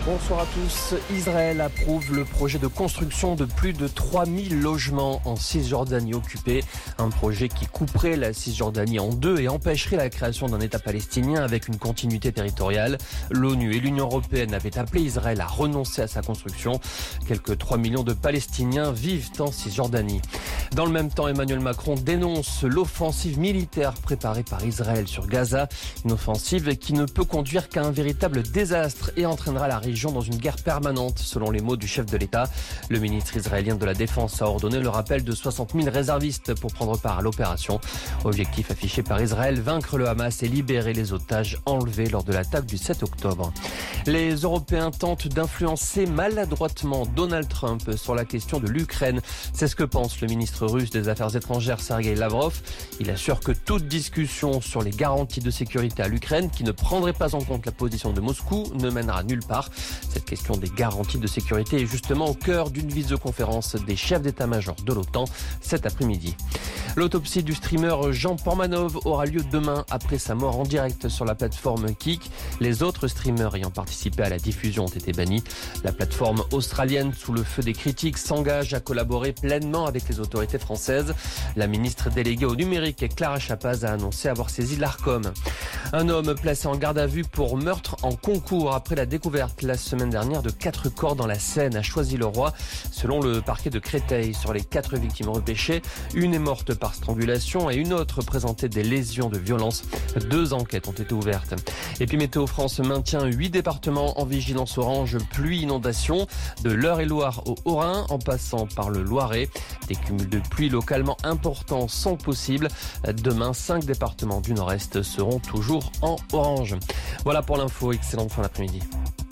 Bonsoir à tous. Israël approuve le projet de construction de plus de 3000 logements en Cisjordanie occupée. Un projet qui couperait la Cisjordanie en deux et empêcherait la création d'un État palestinien avec une continuité territoriale. L'ONU et l'Union européenne avaient appelé Israël à renoncer à sa construction. Quelques 3 millions de Palestiniens vivent en Cisjordanie. Dans le même temps, Emmanuel Macron dénonce l'offensive militaire préparée par Israël sur Gaza. Une offensive qui ne peut conduire qu'à un véritable désastre et entraînera la région dans une guerre permanente, selon les mots du chef de l'État. Le ministre israélien de la Défense a ordonné le rappel de 60 000 réservistes pour prendre part à l'opération. Objectif affiché par Israël, vaincre le Hamas et libérer les otages enlevés lors de l'attaque du 7 octobre. Les Européens tentent d'influencer maladroitement Donald Trump sur la question de l'Ukraine. C'est ce que pense le ministre russe des Affaires étrangères Sergueï Lavrov. Il assure que toute discussion sur les garanties de sécurité à l'Ukraine, qui ne prendrait pas en compte la position de Moscou, ne mènera nulle part. Cette question des garanties de sécurité est justement au cœur d'une visioconférence des chefs d'état-major de l'OTAN cet après-midi. L'autopsie du streamer Jean Portmanov aura lieu demain après sa mort en direct sur la plateforme Kik. Les autres streamers ayant participé à la diffusion ont été bannis. La plateforme australienne, sous le feu des critiques, s'engage à collaborer pleinement avec les autorités françaises. La ministre déléguée au numérique, Clara Chapaz, a annoncé avoir saisi l'Arcom. Un homme placé en garde à vue pour meurtre en concours après la découverte la semaine dernière de 4 corps dans la Seine à Choisy-le-Roi. Selon le parquet de Créteil, sur les 4 victimes repêchées, une est morte par strangulation et une autre présentait des lésions de violence. 2 enquêtes ont été ouvertes. Et puis Météo France maintient 8 départements en vigilance orange pluie inondation, de l'Eure-et-Loire au Haut-Rhin en passant par le Loiret. Des cumuls de pluie localement importants sont possibles. Demain, 5 départements du Nord-Est seront toujours en orange. Voilà pour l'info. Excellente fin d'après-midi.